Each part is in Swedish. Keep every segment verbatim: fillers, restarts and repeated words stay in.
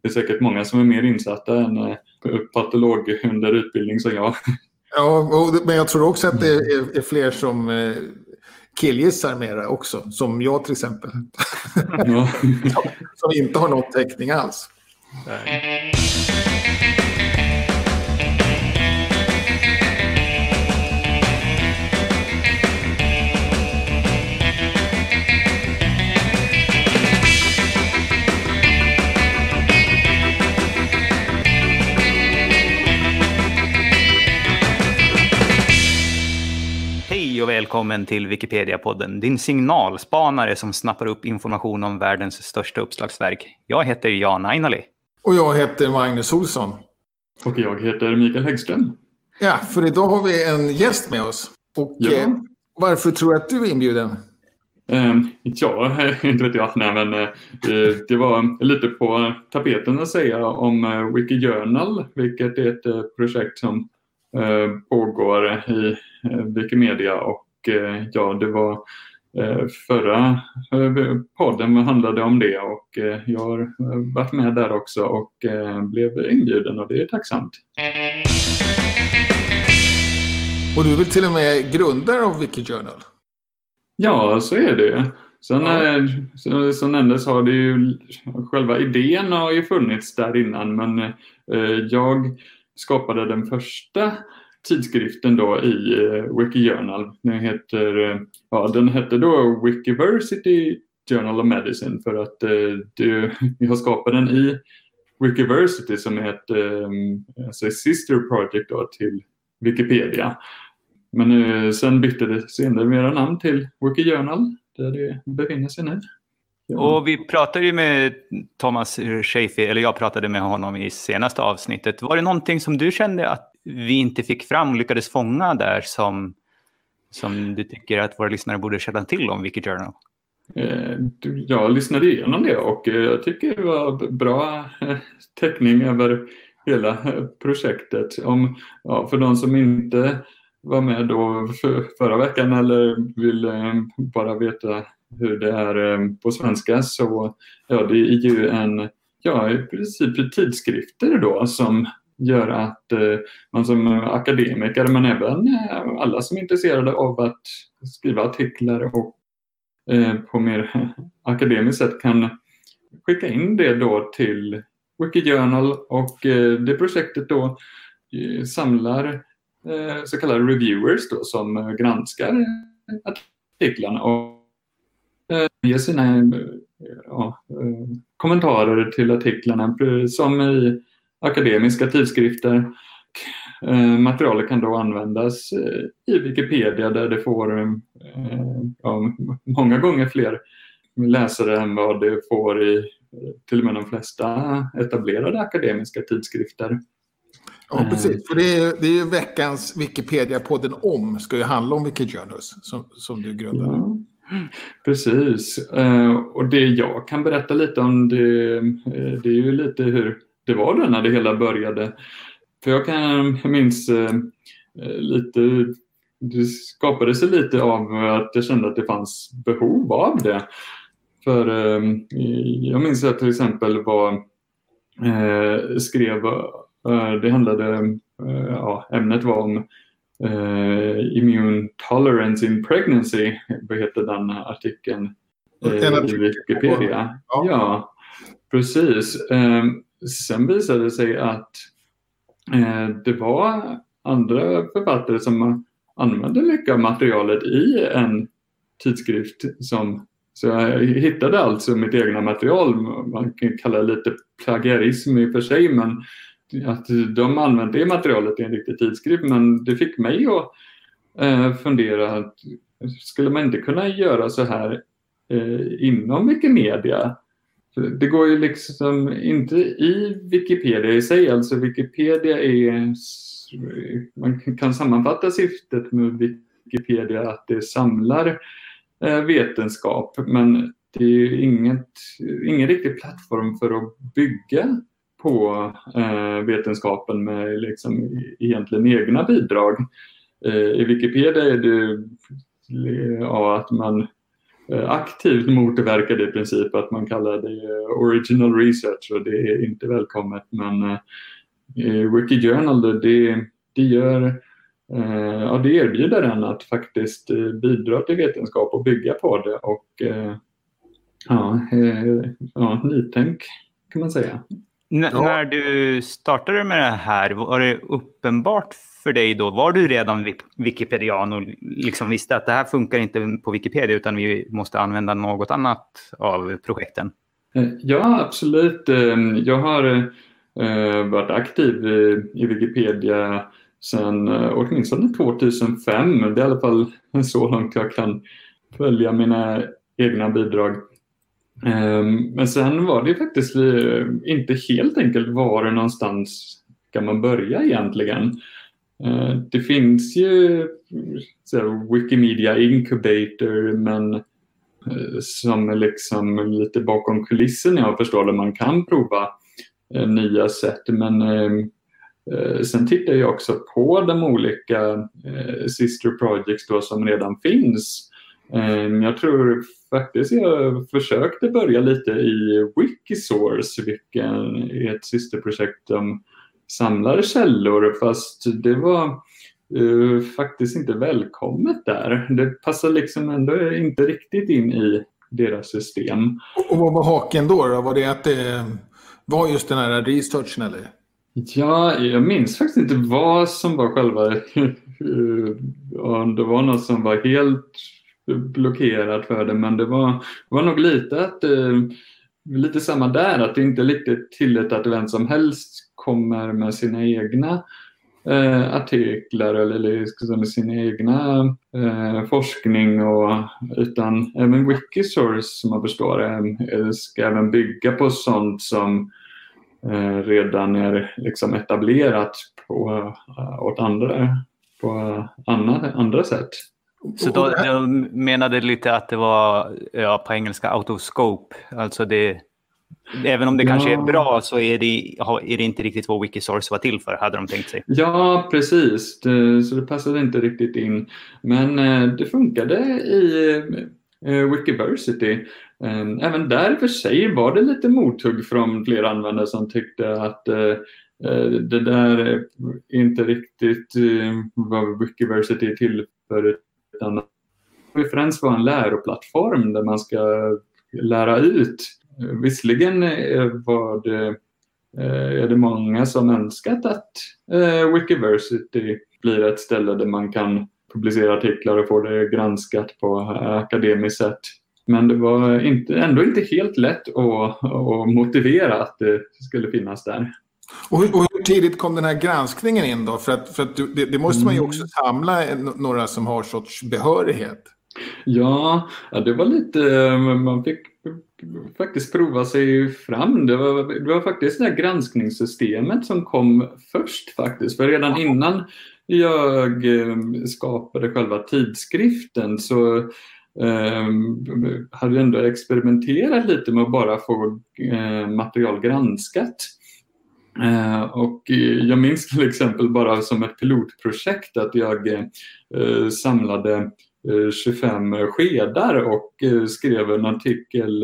det är säkert många som är mer insatta än eh, patolog under utbildning som jag. Ja, och, men jag tror också att det är, är fler som eh, killgissar mera också, som jag till exempel. Ja. som, som inte har någon täckning alls. Nej. Hej och välkommen till Wikipedia-podden, din signalspanare som snappar upp information om världens största uppslagsverk. Jag heter Jan Ainali. Och jag heter Magnus Olsson. Och jag heter Mikael Häggström. Ja, för idag har vi en gäst med oss. Och Ja. eh, varför tror du att du är inbjuden? Um, ja, inte vet jag. Nej, men, uh, det var lite på tapeten att säga om uh, Wikijournal, vilket är ett uh, projekt som uh, pågår i uh, Wikimedia. Och uh, ja, det var uh, förra uh, podden handlade om det och uh, jag har uh, varit med där också och uh, blev inbjuden och det är tacksamt. Och du är väl till och med grundare av Wikijournal? Ja, så är det. Sen Ja. så, så nämndes har det ju själva idén har ju funnits där innan, men eh, jag skapade den första tidskriften då i eh, Wikijournal. Den heter eh, ja, den hette då Wikiversity Journal of Medicine för att eh, det, jag skapade den i Wikiversity som är ett eh, alltså sister project då till Wikipedia. Men eh, sen bytte det senare mera namn till Wikijournal där det befinner sig nu. Ja. Och vi pratade ju med Thomas Schäfer, eller jag pratade med honom i senaste avsnittet. Var det någonting som du kände att vi inte fick fram, lyckades fånga där som, som du tycker att våra lyssnare borde känna till om Wikijournal? Eh, jag lyssnade igenom det och eh, jag tycker det var bra eh, täckning över hela eh, projektet. Om, ja, för de som inte var med då för, förra veckan eller vill eh, bara veta hur det är eh, på svenska så ja, det är ju en, ja i princip tidskrifter då som gör att eh, man som akademiker men även eh, alla som är intresserade av att skriva artiklar och eh, på mer akademiskt sätt kan skicka in det då till Wikijournal och eh, det projektet då eh, samlar så kallade reviewers då, som granskar artiklarna och ger sina ja, kommentarer till artiklarna som i akademiska tidskrifter. Materialet kan då användas i Wikipedia där det får ja, många gånger fler läsare än vad det får i till och med de flesta etablerade akademiska tidskrifter. Ja, precis. För det är, det är ju veckans Wikipedia-podden om ska ju handla om Wikijournals som, som du grundade. Ja, precis. Och det jag kan berätta lite om det, det är ju lite hur det var då när det hela började. För jag kan jag minns lite, det skapade sig lite av att jag kände att det fanns behov av det. För jag minns att till exempel var skrev det handlade, ja, ämnet var om uh, immune tolerance in pregnancy, vad heter den artikeln uh, i Wikipedia. Ja, ja precis. Um, sen visade det sig att uh, det var andra författare som använde mycket av materialet i en tidskrift som så jag hittade alltså mitt egna material, man kan kalla det lite plagiarism i och för sig, men att de använde det materialet i en riktig tidskrift, men det fick mig att eh, fundera att skulle man inte kunna göra så här eh, inom Wikimedia? Det går ju liksom inte i Wikipedia i sig, alltså Wikipedia är, man kan sammanfatta syftet med Wikipedia att det samlar eh, vetenskap, men det är ju inget, ingen riktig plattform för att bygga på eh, vetenskapen med liksom egentligen egna bidrag. Eh, I Wikipedia är det ja, att man aktivt motverkar det i princip att man kallar det original research, och det är inte välkommet. Men eh, Wikijournal, det, det gör eh, ja, det erbjuder en att faktiskt eh, bidra till vetenskap och bygga på det, och eh, ja, eh, ja, nytänk kan man säga. N- ja. När du startade med det här, var det uppenbart för dig då? Var du redan Wikipedian och liksom visste att det här funkar inte på Wikipedia utan vi måste använda något annat av projekten? Ja, absolut. Jag har varit aktiv i Wikipedia sedan åtminstone tvåtusenfem. Det är i alla fall så långt jag kan följa mina egna bidrag. Men sen var det faktiskt inte helt enkelt var någonstans kan man börja egentligen. Det finns ju så, Wikimedia Incubator, men som är liksom lite bakom kulissen, jag förstår det, man kan prova nya sätt. Men sen tittar jag också på de olika sister projects då som redan finns. Jag tror faktiskt jag försökte börja lite i Wikisource, vilket är ett systerprojekt som samlar källor, fast det var uh, faktiskt inte välkommet där. Det passar liksom ändå inte riktigt in i deras system. Och vad var haken då? då? Var det att det var just den här researchen eller? Ja, jag minns faktiskt inte vad som var själva... det var något som var helt blockerat för det, men det var, var nog lite att uh, lite samma där, att det inte är riktigt tillåtet att vem som helst kommer med sina egna eh, artiklar eller med sina egna eh, forskning, och, utan även Wikisource som man förstår eh, ska även bygga på sånt som eh, redan är liksom etablerat på, uh, åt andra, på andra, andra sätt. Så då, då menade lite att det var ja, på engelska out of scope, alltså det. Även om det kanske ja. är bra så är det, är det inte riktigt vad Wikisource var till för, hade de tänkt sig. Ja, precis. Det, så det passade inte riktigt in. Men eh, det funkade i eh, Wikiversity. Eh, även där för sig var det lite mothugg från flera användare som tyckte att eh, det där är inte riktigt eh, vad Wikiversity är till för. Utan Referens var en läroplattform där man ska lära ut. Visserligen var det, är det många som önskat att Wikiversity blir ett ställe där man kan publicera artiklar och få det granskat på akademiskt sätt. Men det var inte, ändå inte helt lätt att, att motivera att det skulle finnas där. Och hur, och hur tidigt kom den här granskningen in då? För att, för att det, det måste man ju också samla några som har sorts behörighet. Ja, ja det var lite, man fick faktiskt prova sig fram. Det var, det var faktiskt det här granskningssystemet som kom först faktiskt. För redan innan jag skapade själva tidskriften så eh, hade jag ändå experimenterat lite med att bara få eh, material granskat. Eh, och jag minns till exempel bara som ett pilotprojekt att jag eh, samlade tjugofem skedar och skrev en artikel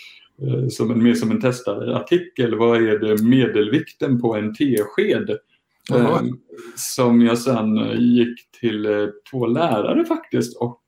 som en, mer som en testartikel. Vad är det medelvikten på en tesked? Uh-huh. Som jag sen gick till två lärare faktiskt och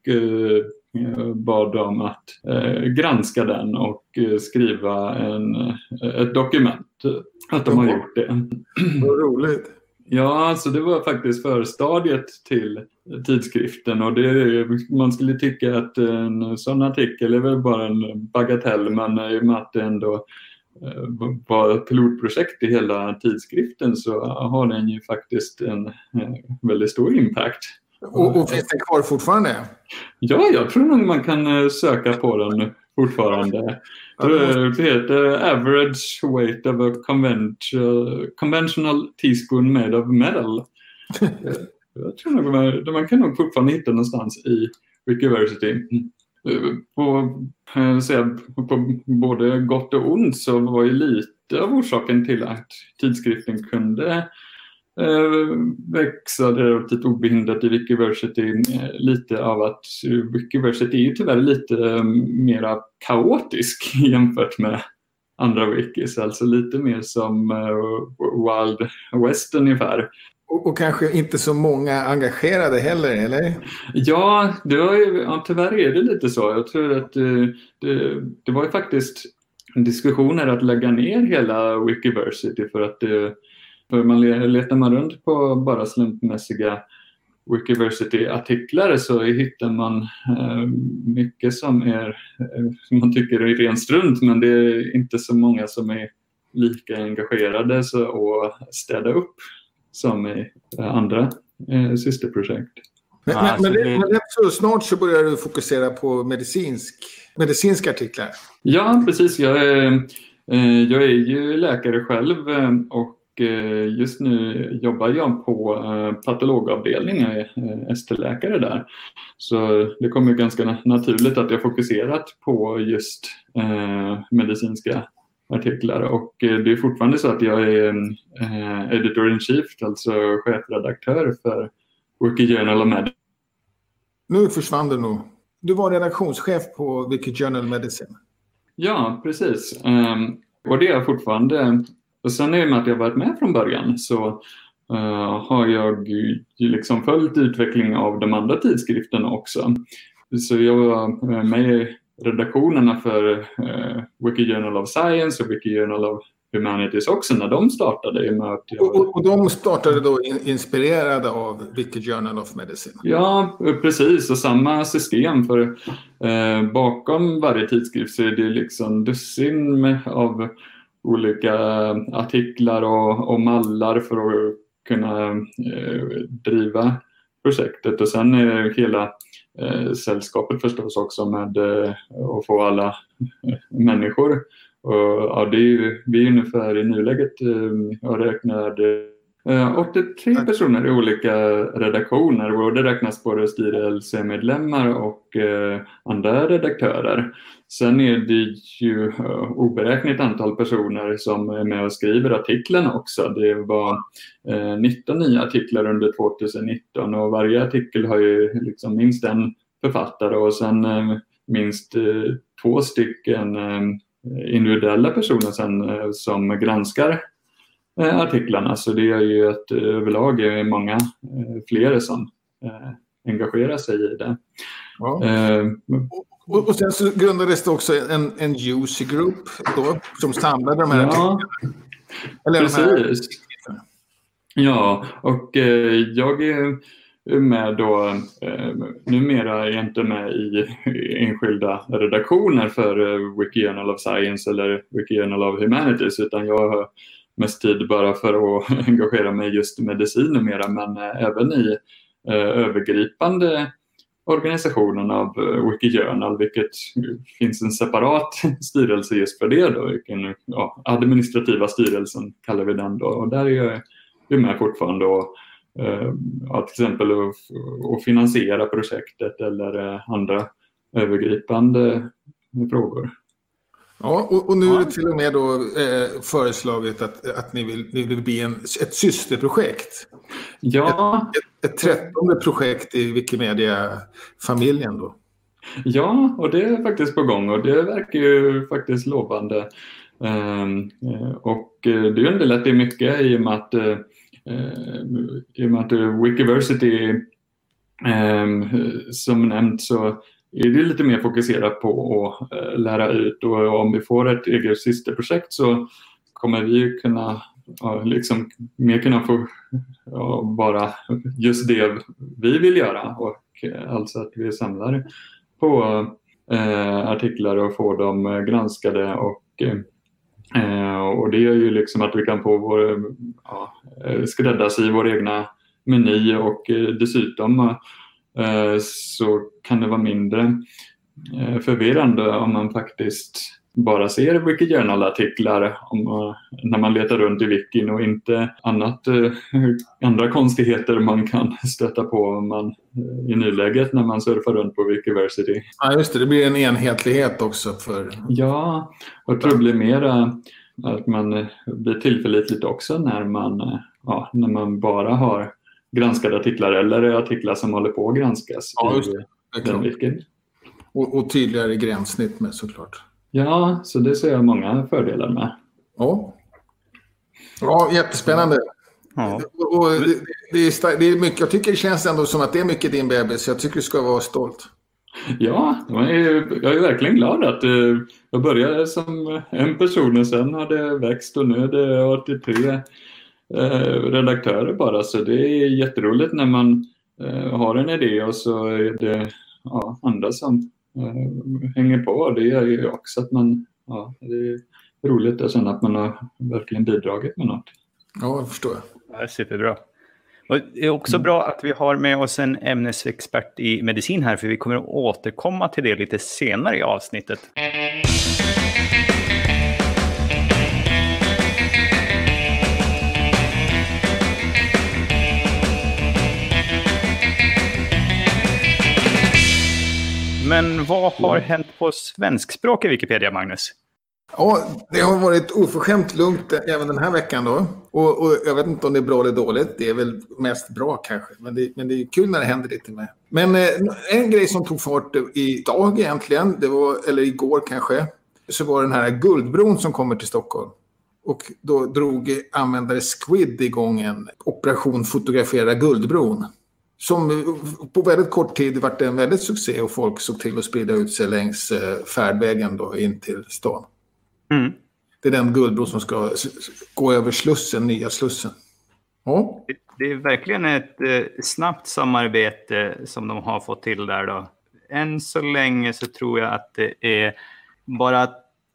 bad dem att granska den och skriva en, ett dokument att de har gjort det. Vad roligt. Ja, så det var faktiskt förstadiet till tidskriften, och det, man skulle tycka att en sån artikel är väl bara en bagatell, men i och med att det ändå var ett pilotprojekt i hela tidskriften så har den ju faktiskt en väldigt stor impact. Och, och finns den kvar fortfarande? Ja, jag tror nog man kan söka på den fortfarande. Det heter Average Weight of a Conventional, conventional Teaspoon Made of Metal. Jag tror nog man, man kan nog fortfarande hitta någonstans i Wikiversity. På, på både gott och ont så var ju lite av orsaken till att tidskriften kunde eh, växa relativt obehindrat i Wikiversity lite av att Wikiversity är ju tyvärr lite eh, mera kaotisk jämfört med andra wikis, alltså lite mer som eh, Wild West ungefär. Och, och kanske inte så många engagerade heller, eller? Ja, det var ju, ja, tyvärr är det lite så. Jag tror att eh, det, det var ju faktiskt diskussioner att lägga ner hela Wikiversity för att det, för man letar man runt på bara slumpmässiga Wikiversity-artiklar så hittar man eh, mycket som är eh, som man tycker är ren strunt, men det är inte så många som är lika engagerade så, och städa upp som i eh, andra eh, systerprojekt. Men, Ja, men, alltså men, det, det... men så snart så börjar du fokusera på medicinsk, medicinska artiklar? Ja, precis. Jag är, eh, jag är ju läkare själv eh, och just nu jobbar jag på patologavdelningen, jag är S T-läkare där. Så det kommer ganska naturligt att jag fokuserat på just eh, medicinska artiklar. Och det är fortfarande så att jag är eh, editor-in-chief, alltså chefredaktör för Wiki Journal of Medicine. Nu försvann du nog. Du var redaktionschef på Wiki Journal of Medicine. Ja, precis. Um, och det är jag fortfarande. Och sen i och med att jag varit med från början så uh, har jag ju liksom följt utvecklingen av de andra tidskrifterna också. Så jag var med i redaktionerna för uh, Wiki Journal of Science och Wiki Journal of Humanities också när de startade. I och, med att jag... och, och de startade då in, inspirerade av Wiki Journal of Medicine? Ja, precis. Och samma system för uh, bakom varje tidskrift så är det liksom dussin med, av olika artiklar och, och mallar för att kunna eh, driva projektet. Och sen är hela eh, sällskapet förstås också med eh, att få alla eh, människor. Och, ja, det är ju, vi är ungefär i nuläget eh, jag räknar eh, åttiotre personer i olika redaktioner och det räknas både styrelsemedlemmar och eh, andra redaktörer. Sen är det ju uh, oberäknat antal personer som är med och skriver artiklarna också. Det var uh, nitton nya artiklar under tjugonitton och varje artikel har ju liksom minst en författare och sen uh, minst uh, två stycken uh, individuella personer sen, uh, som granskar uh, artiklarna. Så det är ju att uh, överlag är många uh, fler som uh, engagerar sig i det. Ja. Uh, Och, och sen så grundades det också en, en user group då, som samlade de här ja, Eller precis. De här... Ja, och eh, jag är med då, eh, numera är jag inte med i enskilda redaktioner för eh, Wiki Journal of Science eller Wiki Journal of Humanities, utan jag har mest tid bara för att engagera mig just i medicin numera, men eh, även i eh, övergripande organisationen av Wiki Journal, vilket finns en separat styrelse just för det då, vilken, ja, administrativa styrelsen kallar vi den då, och där är jag med fortfarande och, eh, ja, till exempel att, att finansiera projektet eller eh, andra övergripande frågor. Ja, och, och nu är det till och med då eh, föreslaget att, att ni, vill, ni vill bli en, ett systerprojekt. Ja. Ett, ett, ett trettonde projekt i Wikimedia-familjen då. Ja, och det är faktiskt på gång och det verkar ju faktiskt lovande. Um, och det underlättar mycket i och med att, uh, i och med att Wikiversity um, som nämnt så är det lite mer fokuserat på att uh, lära ut, och om vi får ett eget systerprojekt så kommer vi kunna uh, liksom mer kunna få uh, bara just det vi vill göra, och uh, alltså att vi samlar på uh, artiklar och får dem granskade och uh, och det är ju liksom att vi kan få vår, ja, skräddarsy vår egna meny, och dessutom så kan det vara mindre förvirrande om man faktiskt bara ser Wiki Journal-artiklar om, när man letar runt i wikin och inte annat, andra konstigheter man kan stöta på om man, i nuläget när man surfar runt på Wikiversity. Ja, just det. Det blir en enhetlighet också för... Ja, och jag tror det blir mera att man blir tillförlitligt också när man, ja, när man bara har granskade artiklar eller artiklar som håller på att granskas. Ja, just det. Det är och, och tydligare gränssnitt med såklart. Ja, så det ser jag många fördelar med. Ja, ja jättespännande. Ja. Och det, det, är, det är mycket, jag tycker det känns ändå som att det är mycket din bebis. Jag tycker du ska vara stolt. Ja, jag är, jag är verkligen glad att uh, jag började som en person och sen har det växt och nu är det åttiotre uh, redaktörer bara. Så det är jätteroligt när man uh, har en idé och så är det ja, andra som uh, hänger på. Det gör ju också att man, ja, det är roligt att känna att man har verkligen bidragit med något. Ja, jag förstår. Ja, superbra. Och det är också mm. bra att vi har med oss en ämnesexpert i medicin här, för vi kommer att återkomma till det lite senare i avsnittet. Men vad har hänt på svenskspråk i Wikipedia, Magnus? Ja, det har varit oförskämt lugnt även den här veckan då. Och, och jag vet inte om det är bra eller dåligt. Det är väl mest bra kanske. Men det, men det är kul när det händer lite med. Men eh, en grej som tog fart idag egentligen, det var, eller igår kanske, så var den här Guldbron som kommer till Stockholm. Och då drog användare Squid igång en operation Fotografera Guldbron. Som på väldigt kort tid varit en väldigt succé och folk såg till att sprida ut sig längs eh, färdvägen då in till stan. Mm. Det är den Guldbro som ska gå över Slussen, nya Slussen. Ja. Det, det är verkligen ett eh, snabbt samarbete som de har fått till där då. Än så länge så tror jag att det är bara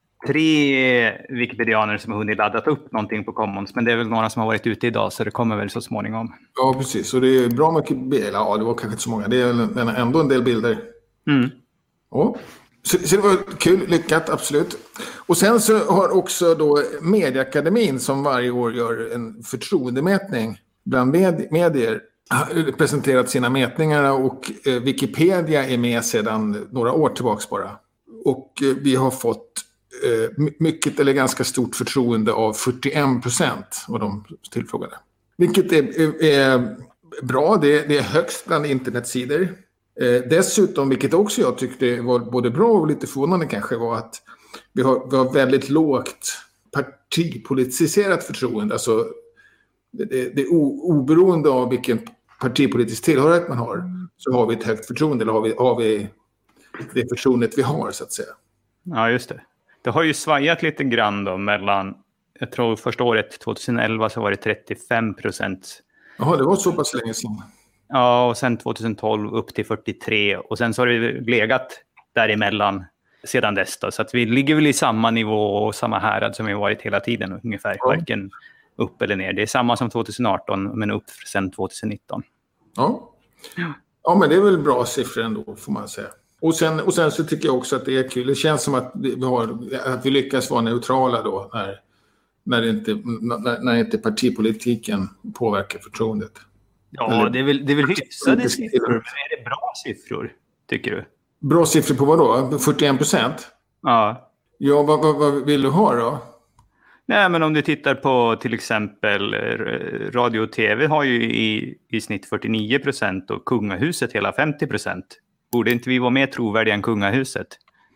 tre wikipedianer som har hunnit laddat upp någonting på Commons. Men det är väl några som har varit ute idag, så det kommer väl så småningom. Ja, precis. Och det är bra mycket bilder. Ja, det var kanske inte så många. Det är ändå en del bilder. Mm. Ja. Så, så det var kul, lyckat, absolut. Och sen så har också då Medieakademin, som varje år gör en förtroendemätning bland med, medier, presenterat sina mätningar, och eh, Wikipedia är med sedan några år tillbaka bara. Och eh, vi har fått eh, mycket eller ganska stort förtroende av fyrtioen procent av de tillfrågade. Vilket är, är, är bra, det är, det är högst bland internetsidor. Eh, dessutom, vilket också jag tyckte var både bra och lite förvånande kanske, var att vi har, vi har väldigt lågt partipolitiserat förtroende. Alltså det, det, det o, oberoende av vilken partipolitisk tillhörighet man har, så har vi ett högt förtroende, eller har vi, har vi det förtroendet vi har, så att säga. Ja, just det. Det har ju svajat lite grann då mellan, jag tror första året tjugoelva så var det trettiofem procent. Jaha, det var så pass länge sedan. Ja, och sen tjugotolv upp till fyrtiotre, och sen så har det legat däremellan sedan dess då. Så att vi ligger väl i samma nivå och samma härad som vi har varit hela tiden ungefär, ja. Varken upp eller ner. Det är samma som tjugoarton, men upp sen tjugonitton. Ja. Ja, men det är väl bra siffror ändå, får man säga. Och sen, och sen så tycker jag också att det är kul. Det känns som att vi, har, att vi lyckas vara neutrala då, när, när, det inte, när, när inte partipolitiken påverkar förtroendet. Ja, Eller, det är väl, det är väl hyfsade siffror, men är det bra siffror, tycker du? Bra siffror på vad då? fyrtioen procent? Ja. Ja, vad, vad, vad vill du ha då? Nej, men om du tittar på till exempel radio och tv har ju i, i snitt fyrtionio procent och kungahuset hela femtio procent. Borde inte vi vara mer trovärdiga än kungahuset?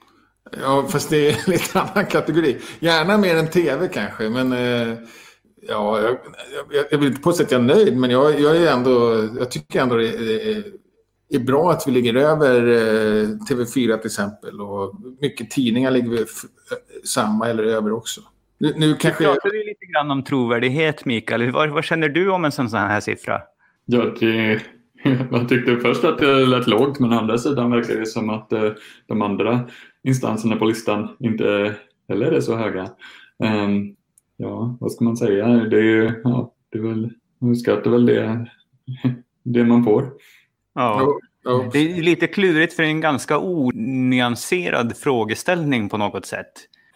Ja, fast det är en lite annan kategori. Gärna mer än tv kanske, men eh, ja, jag, jag, jag vill inte påstå att jag är nöjd, men jag, jag är ändå, jag tycker ändå det är, är bra att vi ligger över eh, T V fyra till exempel, och mycket tidningar ligger vi f- samma eller över också. Nu, nu kanske jag pratar lite grann om trovärdighet, Mikael. Vad, vad känner du om en sån här siffra? Ja, det, jag tyckte först att det lät lågt, men å andra sidan verkar det som att eh, de andra instanserna på listan inte heller är så höga. Um, ja, vad ska man säga? Det är ju, ja, det är väl, man skattar väl det, det man får. Ja. Ja. Det är lite klurigt, för en ganska onyanserad frågeställning på något sätt.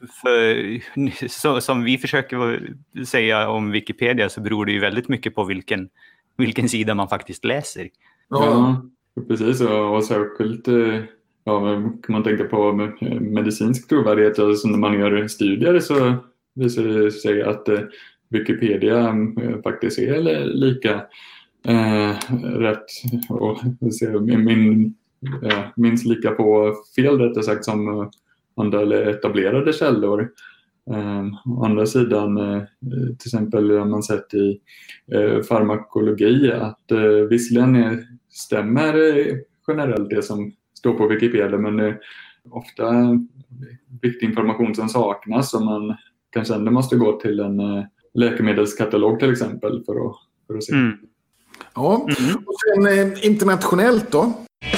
För, så, som vi försöker säga om Wikipedia, så beror det ju väldigt mycket på vilken, vilken sida man faktiskt läser. Ja, precis. Och, och särskilt ja, kan man tänka på medicinsk trovärdighet. Alltså när man gör studier så visar det sig att eh, Wikipedia eh, faktiskt är lika eh, rätt och min, eh, minst lika på fel rättare sagt som eh, andra etablerade källor. Um, å andra sidan uh, till exempel har man sett i uh, farmakologi att uh, visserligen är, stämmer uh, generellt det som står på Wikipedia, men uh, ofta uh, viktig information som saknas och man kanske ändå måste gå till en uh, läkemedelskatalog till exempel för att, för att se. Mm. Ja, mm. Och sen uh, internationellt då?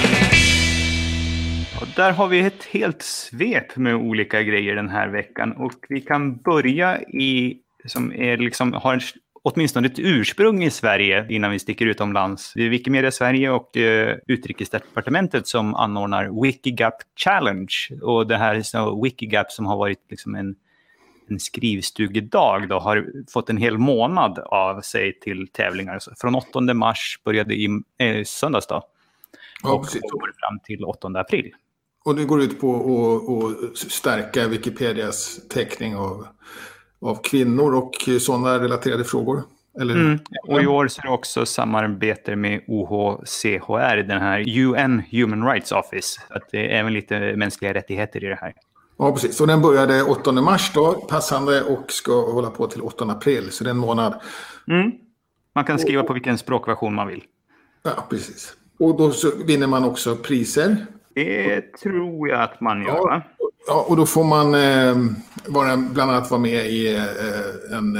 Och där har vi ett helt svep med olika grejer den här veckan. Och vi kan börja i, som är liksom, har en, åtminstone ett ursprung i Sverige innan vi sticker utomlands. Det är Wikimedia Sverige och eh, Utrikesdepartementet som anordnar Wikigap Challenge. Och det här är så Wikigap som har varit liksom en, en skrivstugedag då, har fått en hel månad av sig till tävlingar. Så från åttonde mars började i eh, söndags då. Ja, och går fram till åttonde april. Och det går ut på att, att stärka Wikipedias täckning av, av kvinnor och sådana relaterade frågor. Eller? Mm. Och i år så är det också samarbete med O H C H R, den här U N Human Rights Office. Att det är även lite mänskliga rättigheter i det här. Ja, precis. Så den började åttonde mars då, passande, och ska hålla på till åttonde april. Så det är en månad. Mm. Man kan skriva på vilken språkversion man vill. Ja, precis. Och då så vinner man också priser. Det tror jag att man gör, ja, va? Ja, och då får man eh, vara, bland annat vara med i, eh, en,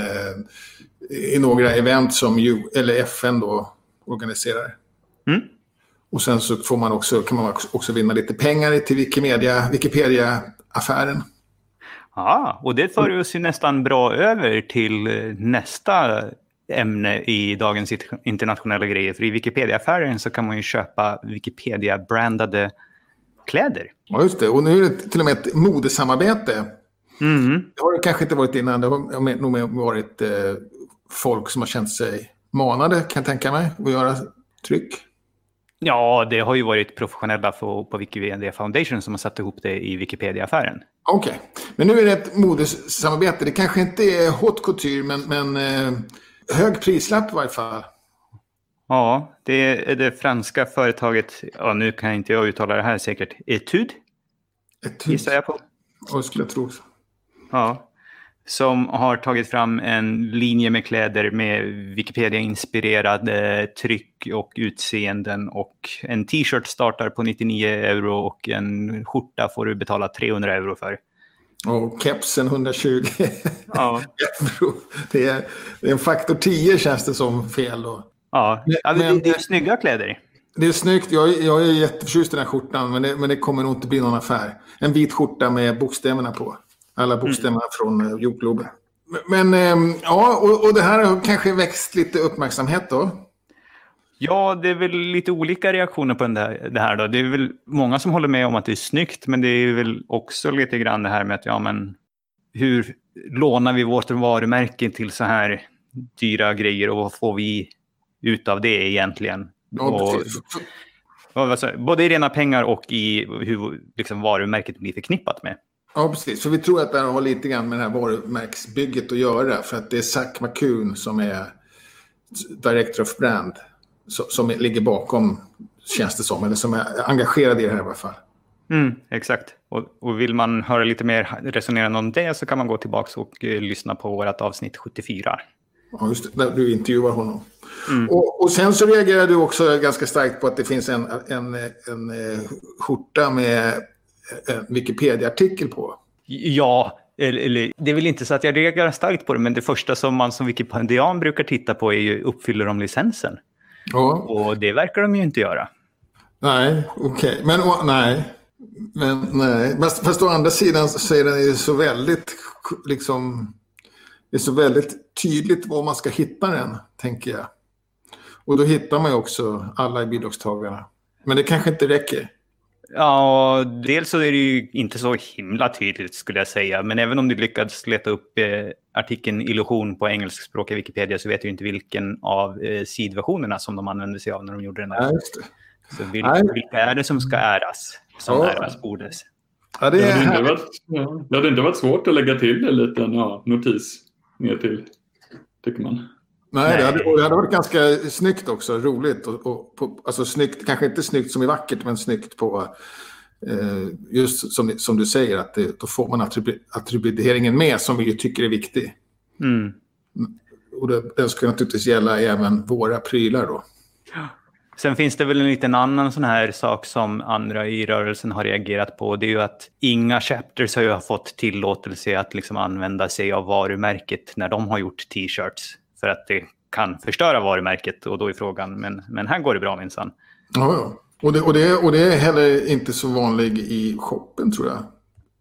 eh, i några event som ju, eller F N då organiserar. Mm. Och sen så får man också, kan man också vinna lite pengar till Wikimedia, Wikipedia-affären. Ja, och det för oss ju nästan bra över till nästa ämne i dagens internationella grejer. För i Wikipedia-affären så kan man ju köpa Wikipedia-brandade kläder. Ja, just det. Och nu är det till och med ett modesamarbete. Mm. Det har det kanske inte varit innan. Det har nog varit eh, folk som har känt sig manade, kan jag tänka mig, att göra tryck. Ja, det har ju varit professionella på, på Wikimedia Foundation som har satt ihop det i Wikipedia-affären. Okej, okay. Men nu är det ett modesamarbete. Det kanske inte är haute couture, men, men eh, hög prislapp i varje fall. Ja, det är det franska företaget, ja, nu kan inte jag uttala det här säkert, Etude, Etude. Gissar jag på. Ja, skulle jag tro också. Ja, som har tagit fram en linje med kläder med Wikipedia-inspirerade tryck och utseenden, och en t-shirt startar på nittionio euro och en skjorta får du betala trehundra euro för. Och kepsen hundratjugo ja. euro. Det är, det är en faktor tio, känns det som, fel då. Ja, men, men det är snygga kläder. Det är snyggt. Jag, jag är jätteförtjust i den här skjortan, men det, men det kommer nog inte bli någon affär. En vit skjorta med bokstäverna på. Alla bokstäverna mm. från jordgloben. Men, men ja, och, och det här har kanske växt lite uppmärksamhet då. Ja, det är väl lite olika reaktioner på det här då. Det är väl många som håller med om att det är snyggt, men det är väl också lite grann det här med att ja, men hur lånar vi vårt varumärke till så här dyra grejer och vad får vi ut av det egentligen? Ja, och, och, och, både i rena pengar och i hur liksom, varumärket blir förknippat med. Ja, precis. För vi tror att det här har lite grann med det här varumärksbygget att göra. För att det är Zach McCune som är Director of Brand som, som ligger bakom, känns det som. Eller som är engagerad i det här i alla fall. Mm, exakt. Och, och vill man höra lite mer resonerande om det så kan man gå tillbaka och uh, lyssna på vårt avsnitt sjuttiofyra. Ja, just det. Där du intervjuar honom. Mm. Och, och sen så reagerar du också ganska starkt på att det finns en, en, en, en skjorta med en Wikipedia-artikel på. Ja, eller, eller, det är väl inte så att jag reagerar starkt på det, men det första som man som Wikipedian brukar titta på är ju uppfyller de licensen. Ja. Och det verkar de ju inte göra. Nej, okej. Okay. Men å, nej. Men nej. Fast, fast å andra sidan så är det så väldigt liksom, det är så väldigt tydligt var man ska hitta den, tänker jag. Och då hittar man ju också alla i bidragstagarna. Men det kanske inte räcker. Ja, dels så är det ju inte så himla tydligt skulle jag säga. Men även om du lyckades leta upp eh, artikeln Illusion på engelskspråkiga Wikipedia så vet du inte vilken av eh, sidversionerna som de använde sig av när de gjorde den där. Ja, just det. Så vilka, vilka är det som ska äras? Som ja. äras bordes. Ja, det, det, är hade inte varit, ja, det hade inte varit svårt att lägga till en liten ja, notis ner till, tycker man. Nej, det hade, och det hade varit ganska snyggt också, roligt. Och, och, på, alltså snyggt, kanske inte snyggt som är vackert, men snyggt på eh, just som, som du säger, att det, då får man attribu- attributeringen med som vi ju tycker är viktig. Mm. Och det, den ska naturligtvis gälla även våra prylar då. Sen finns det väl en liten annan sån här sak som andra i rörelsen har reagerat på. Det är ju att inga chapters har ju fått tillåtelse att liksom använda sig av varumärket när de har gjort t-shirts. För att det kan förstöra varumärket och då är frågan, men, men här går det bra minsann. Ja, ja. Och det, och, det, och det är heller inte så vanlig i shoppen tror jag.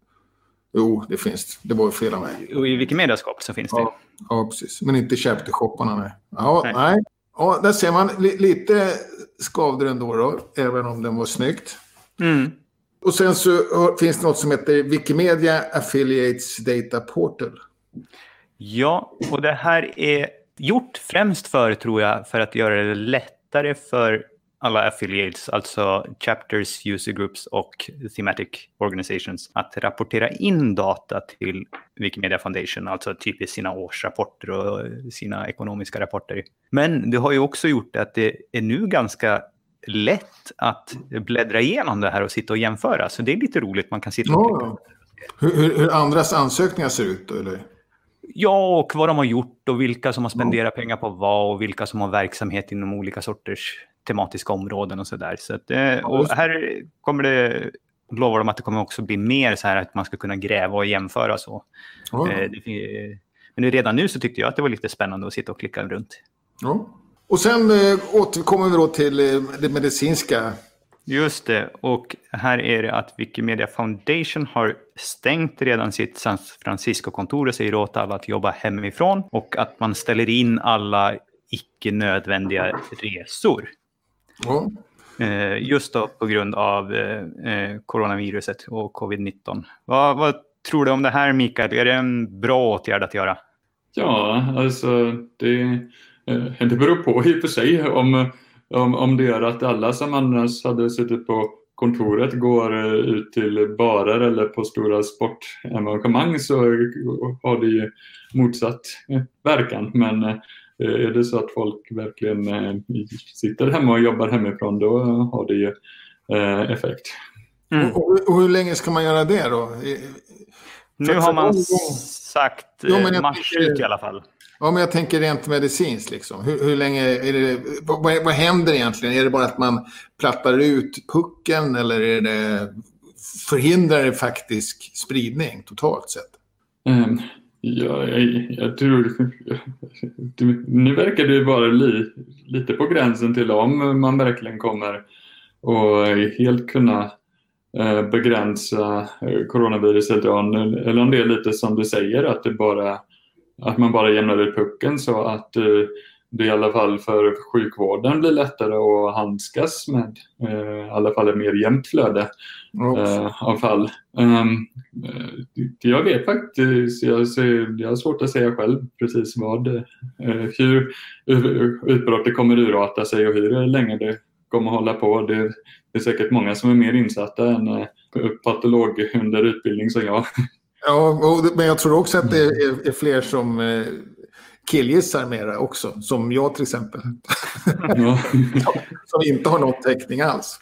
Jo, det finns. Det var fel av mig. Och i Wikimedia-skap så finns det. Ja, ja, precis. Men inte chapter-shopparna, nej. Ja, nej. Nej. Ja, där ser man li- lite skavde ändå då, även om den var snyggt. Mm. Och sen så finns det något som heter Wikimedia Affiliates Data Portal. Ja, och det här är gjort främst för, tror jag, för att göra det lättare för alla affiliates, alltså chapters, user groups och thematic organizations, att rapportera in data till Wikimedia Foundation, alltså typ i sina årsrapporter och sina ekonomiska rapporter. Men det har ju också gjort att det är nu ganska lätt att bläddra igenom det här och sitta och jämföra. Så det är lite roligt, man kan sitta och Ja. Hur, hur, hur andras ansökningar ser ut då, eller? Ja, och vad de har gjort och vilka som har spenderat ja. pengar på vad och vilka som har verksamhet inom olika sorters tematiska områden och sådär. Så att, och här kommer det, lovar de att det kommer också bli mer så här att man ska kunna gräva och jämföra så. Ja. Men redan nu så tyckte jag att det var lite spännande att sitta och klicka runt. Ja. Och sen återkommer vi då till det medicinska. Just det, och här är det att Wikimedia Foundation har stängt redan sitt San Francisco-kontor och säger åt alla att jobba hemifrån och att man ställer in alla icke nödvändiga resor. Ja. Just då på grund av eh, coronaviruset och covid nitton. Vad, vad tror du om det här, Mikael? Är det en bra åtgärd att göra? Ja, alltså det, det beror på i och för sig om, om, om det är att alla som annars hade suttit på kontoret går ut till barer eller på stora sportevenemang, så har det ju motsatt verkan. Men är det så att folk verkligen sitter hemma och jobbar hemifrån, då har det ju effekt. Mm. Och, och hur länge ska man göra det då? Nu har man sagt ja, mars tänker, ut i alla fall. Ja, men jag tänker rent medicinskt liksom. Hur, hur länge är det, vad, vad händer egentligen? Är det bara att man plattar ut pucken eller är det, förhindrar det faktisk spridning totalt sett? Mm. Ja, jag, jag tror du, nu verkar det vara li, lite på gränsen till om man verkligen kommer och helt kunna eh, begränsa coronaviruset, eller om det är lite som du säger, att det bara att man bara jämnar ut pucken så att eh, det i alla fall för sjukvården blir lättare att handskas med eh, i alla fall ett mer jämnt flöde eh, av fall. Um, jag vet faktiskt, jag, ser, jag har svårt att säga själv precis vad, eh, hur utbrottet kommer urarta sig och hur länge det kommer hålla på. Det, det är säkert många som är mer insatta än eh, patolog under utbildning som jag. Ja, och, men jag tror också att det är, är fler som eh, killgissar mera också, som jag till exempel. Ja. Som inte har någon täckning alls.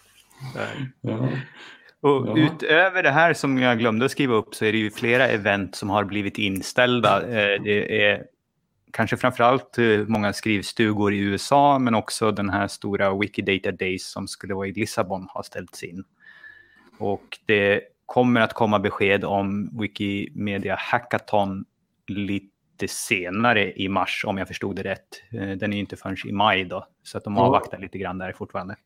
Ja. Och ja. Utöver det här som jag glömde att skriva upp så är det ju flera event som har blivit inställda. Det är kanske framförallt många skrivstugor i U S A, men också den här stora Wikidata Days som skulle vara i Lissabon har ställts in. Och det kommer att komma besked om Wikimedia Hackathon lite senare i mars, om jag förstod det rätt. Den är ju inte förrän i maj då, så att de avvaktar lite grann där fortfarande.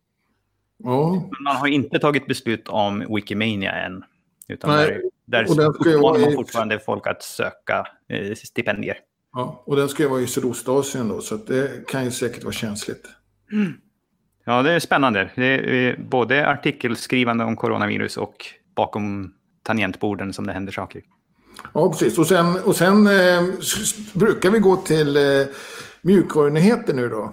Oh. Man har inte tagit beslut om Wikimania än. Utan Nej. där, där uppmanar man fortfarande folk att söka eh, stipendier. Ja, och den ska ju vara i Sydostasien då, så att det kan ju säkert vara känsligt. Mm. Ja, det är spännande. Det är både artikelskrivande om coronavirus och bakom tangentborden som det händer saker. Ja, precis. Och sen, och sen eh, brukar vi gå till eh, mjukvarunyheter nu då.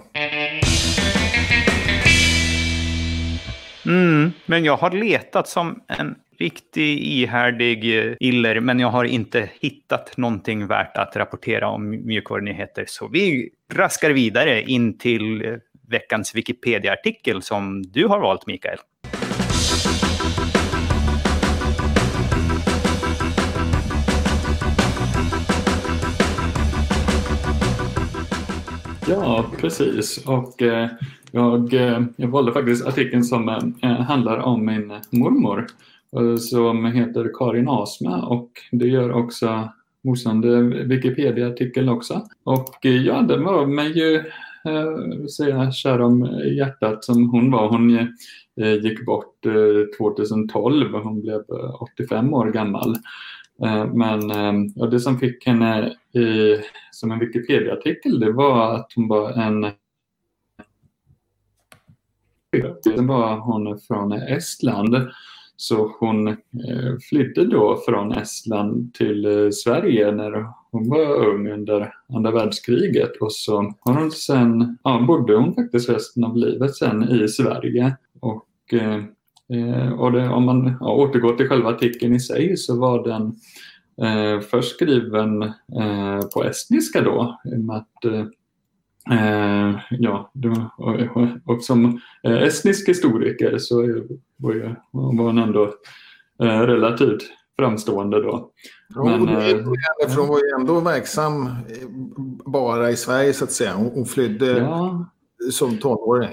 Mm, men jag har letat som en riktigt ihärdig iller, men jag har inte hittat någonting värt att rapportera om mjukvarunyheter. Så vi raskar vidare in till veckans Wikipedia-artikel som du har valt, Mikael. Ja, precis. Och eh, jag, eh, jag valde faktiskt artikeln som eh, handlar om min mormor eh, som heter Karin Asma, och det gör också motsvarande Wikipedia-artikel också. Och eh, ja, den var mig ju eh, säga kär om hjärtat som hon var. Hon eh, gick bort eh, tjugohundratolv och hon blev åttiofem år gammal. Men ja, det som fick henne i, som en Wikipedia-artikel, det var att hon var en det var hon från Estland. Så hon eh, flydde då från Estland till eh, Sverige när hon var ung under andra världskriget. Och så har hon sen, ja, bodde hon faktiskt resten av livet sen i Sverige. Och eh, Och det, om man ja, återgår till själva artikeln i sig, så var den eh, först skriven eh, på estniska då. Med att, eh, ja, och, och, och som eh, estnisk historiker så var, jag, var hon ändå eh, relativt framstående då. Ja, men, eh, för hon var ju ändå verksam bara i Sverige så att säga. Hon, hon flydde ja. som tonåring.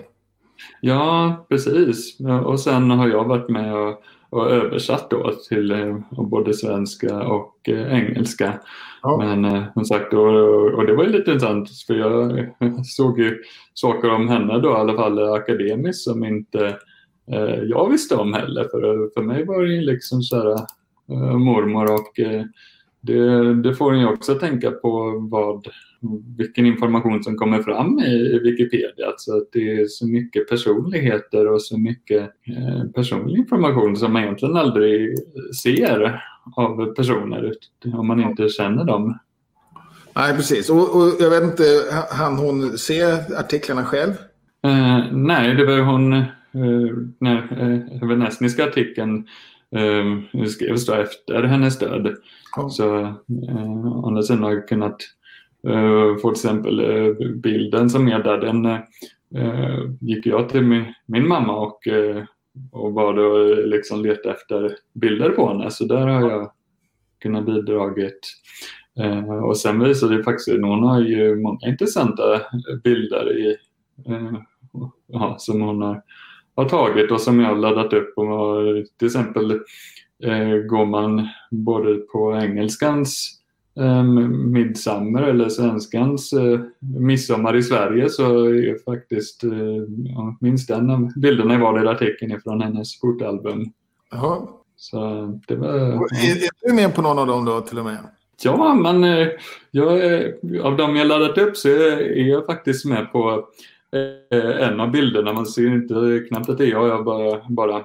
Ja, precis. Och sen har jag varit med och, och översatt då till eh, både svenska och eh, engelska. Ja. Men eh, som sagt, och, och det var ju lite intressant för jag såg ju saker om henne då, i alla fall akademiskt, som inte eh, jag visste om heller. För, för mig var det ju liksom så här eh, mormor, och eh, det, det får ju också tänka på vad vilken information som kommer fram i Wikipedia. Så att det är så mycket personligheter och så mycket eh, personlig information som man egentligen aldrig ser av personer om man inte känner dem. Nej, precis. Och, och jag vet inte, hann hon se artiklarna själv? Eh, nej, det var hon eh, när eh, den estniska artikeln eh, skrevs då efter hennes död. Oh. Så eh, andra sidan har jag kunnat Uh, för exempel uh, bilden som är där, den uh, gick jag till min, min mamma och, uh, och var då liksom leta efter bilder på henne, så där har jag kunnat bidragit. Uh, och sen visade det faktiskt, någon har ju många intressanta bilder i, uh, uh, som hon har, har tagit och som jag har laddat upp. Och, till exempel uh, går man både på engelskans Um, midsommar eller svenskans uh, midsommar i Sverige, så är faktiskt uh, ja, minst den av bilderna var det artikeln från hennes fotalbum. Jaha. Så det var... Ja. Är, är du med på någon av dem då till och med? Ja, men uh, jag, av dem jag laddat upp så är jag faktiskt med på uh, en av bilderna. Man ser inte knappt att det är jag, jag bara, bara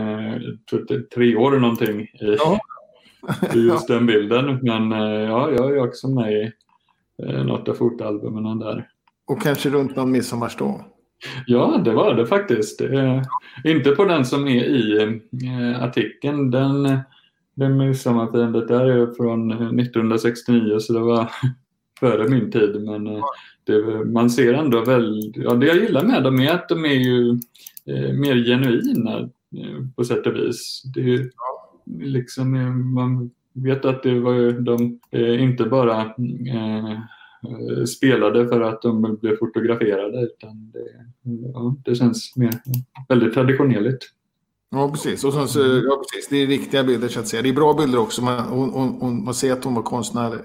uh, tre år eller någonting i... Ja. Just den bilden, men ja, jag är också med i något av fotalbumen där. Och kanske runt någon midsommarstång? Ja, det var det faktiskt. Eh, inte på den som är i eh, artikeln. Den, den midsommarfirandet där är från nittonhundrasextionio, så det var före min tid. Men eh, det, man ser ändå väl... Ja, det jag gillar med dem är att de är ju eh, mer genuina eh, på sätt och vis. Det är ju... Liksom, man vet att det var de eh, inte bara eh, spelade för att de blev fotograferade, utan det, ja, det känns mer väldigt traditionellt. Ja, precis. Och så, ja, precis. Det är riktiga bilder så att säga. Det är bra bilder också. Man, hon, hon, man ser att hon var konstnär.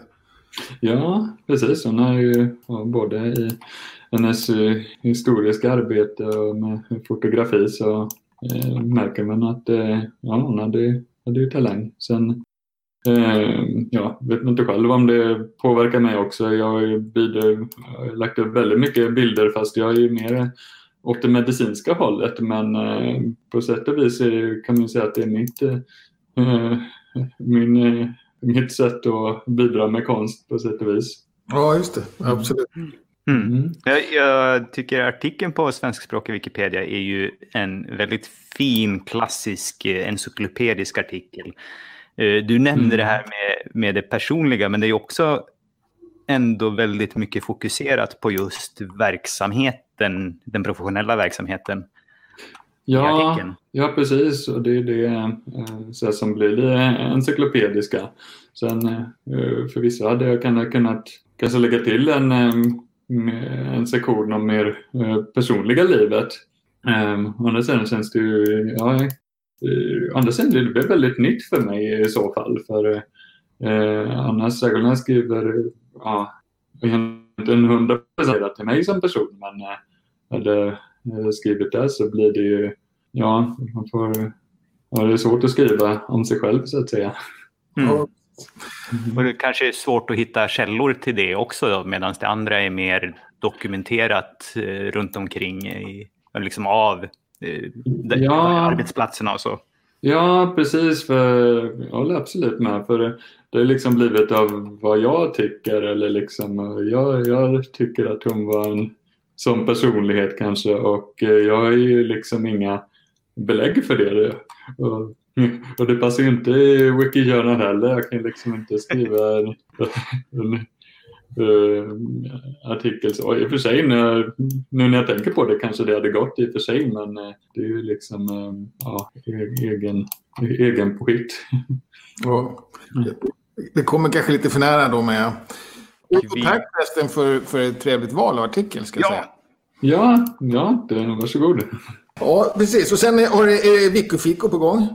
Ja, precis. Hon har ju ja, både i hennes uh, historiska arbete och med fotografi så uh, märker man att uh, ja, hon hade det är ju talang. Sen, eh, ja, vet inte själv om det påverkar mig också. Jag har ju bidrar, jag har lagt upp väldigt mycket bilder, fast jag är ju mer åt det medicinska hållet. Men eh, på sätt och vis är, kan man säga att det är mitt, eh, min, eh, mitt sätt att bidra med konst på sätt och vis. Ja, just det. Absolut. Mm. Mm. Jag, jag tycker artikeln på svenskspråkiga Wikipedia är ju en väldigt fin, klassisk, encyklopedisk artikel. Du nämnde mm. det här med, med det personliga, men det är också ändå väldigt mycket fokuserat på just verksamheten, den professionella verksamheten. Ja, ja, precis. Och det är det så som blir det encyklopediska. Sen för vissa hade jag kunnat kanske lägga till en, en sektion om mer personliga livet. Andra sidan känns det ju, ja, andra sidan blir det väldigt nytt för mig i så fall. För eh, annars när jag skriver, ja, egentligen hundra procent till mig som person, men eh, hade skrivit det så blir det ju, ja, man får, ja, det är svårt att skriva om sig själv så att säga. Mm. Mm. Och det kanske är svårt att hitta källor till det också, medan det andra är mer dokumenterat eh, runt omkring i, liksom av eh, ja. arbetsplatserna och så. Ja, precis. För, jag håller absolut med. För det, det är liksom blivit av vad jag tycker. Eller liksom, jag, jag tycker att hon var en sån personlighet kanske. Och jag har ju liksom inga belägg för det. Och, och det passar ju inte i Wikijournal heller. Jag kan liksom inte skriva en, en Uh, artikel. Så i och för sig när, nu när jag tänker på det kanske det hade gått i och för sig, men uh, det är ju liksom uh, ja, egen, egen påhitt. Ja, mm. Det kommer kanske lite för nära då med. Och, och tack förresten för, för ett trevligt val av artikel ska jag ja. säga. Ja, ja, det, varsågod. Ja, precis. Och sen har det, är det Wikifiko på gång.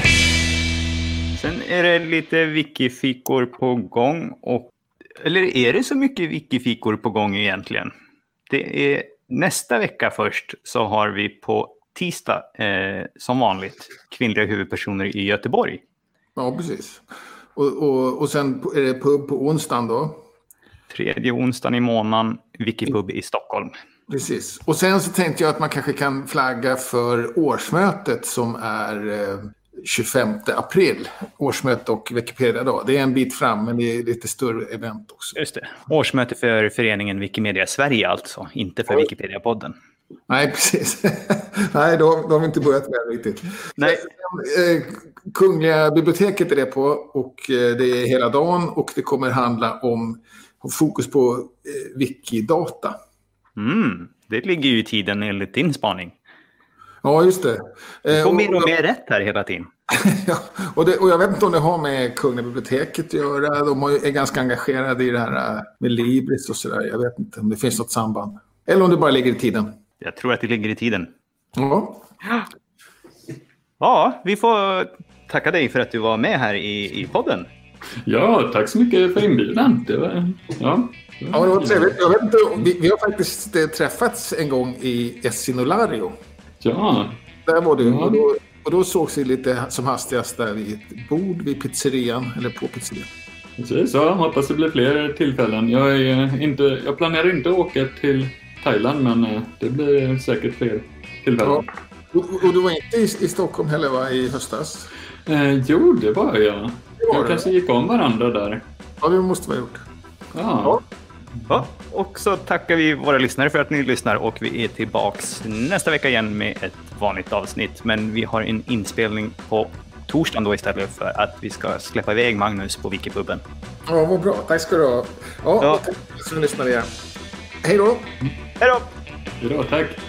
Sen är det lite Wikifikor på gång och eller är det så mycket Wikifikor på gång egentligen? Det är nästa vecka först så har vi på tisdag eh, som vanligt kvinnliga huvudpersoner i Göteborg. Ja, precis. Och, och, och sen är det pub på onsdagen då? Tredje onsdagen i månaden, Wikipub i Stockholm. Precis. Och sen så tänkte jag att man kanske kan flagga för årsmötet som är eh, tjugofemte april. Årsmöte och Wikipedia då. Det är en bit fram, men det är lite större event också. Just det. Årsmöte för föreningen Wikimedia Sverige alltså, inte för Wikipedia-podden. Nej, precis. Nej, då, då har vi inte börjat med riktigt. Nej. Eh, Kungliga biblioteket är det på och eh, det är hela dagen och det kommer handla om fokus på eh, Wikidata. Mm, det ligger ju i tiden enligt din spaning. Ja, just det. Du får mer och mer rätt här hela tiden. Ja, och, det, och jag vet inte om det har med Kungliga biblioteket att göra. De är ganska engagerade i det här med Libris och sådär. Jag vet inte om det finns något samband. Eller om det bara ligger i tiden. Jag tror att det ligger i tiden. Ja. Ja, vi får tacka dig för att du var med här i, i podden. Ja, tack så mycket för inbjudan. Det var, ja. Ja, det var trevligt. Jag vet inte, vi, vi har faktiskt träffats en gång i Essinolario. Ja. Där var du. Ja. Och, då, och då sågs vi lite som hastigast där vid ett bord vid pizzerian, eller på pizzerian. Precis, ja. Hoppas det blir fler tillfällen. Jag, är inte, jag planerar inte att åka till Thailand, men det blir säkert fler tillfällen. Ja. Och, och du var inte i, i Stockholm heller, va, i höstas? Eh, jo, det var jag. Det var jag det. Kanske gick om varandra där. Ja, det måste vi ha gjort. Ja. Ja. Ja, och så tackar vi våra lyssnare för att ni lyssnar och vi är tillbaks nästa vecka igen med ett vanligt avsnitt. Men vi har en inspelning på torsdagen då istället för att vi ska släppa iväg Magnus på Wikipubben. Ja, vad bra. Tack ska du ha. Ja, ja. Tack för att ni lyssnade igen. Hej då! Hej då! Hej då, tack!